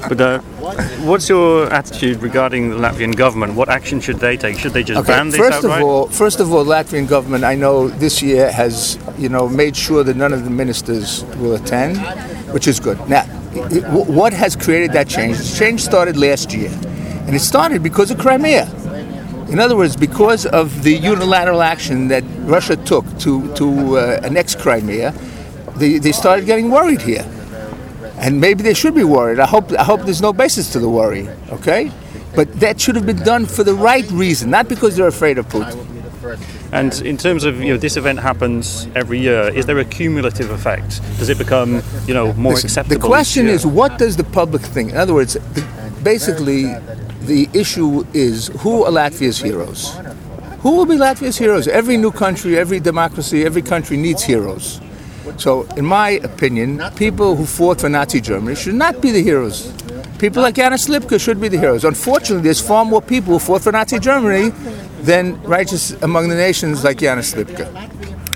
But what's your attitude regarding the Latvian government? What action should they take? Should they just ban this outright? First of all, Latvian government, I know this year has, made sure that none of the ministers will attend, which is good. Now, what has created that change? The change started last year, and it started because of Crimea. In other words, because of the unilateral action that Russia took to annex Crimea, they started getting worried here. And maybe they should be worried. I hope there's no basis to the worry, okay? But that should have been done for the right reason, not because they're afraid of Putin. And in terms of, this event happens every year, is there a cumulative effect? Does it become, more acceptable? The question is, what does the public think? In other words, basically, the issue is, who are Latvia's heroes? Who will be Latvia's heroes? Every new country, every democracy, every country needs heroes. So, in my opinion, people who fought for Nazi Germany should not be the heroes. People like Janis Lipka should be the heroes. Unfortunately, there's far more people who fought for Nazi Germany than righteous among the nations like Janis Lipka.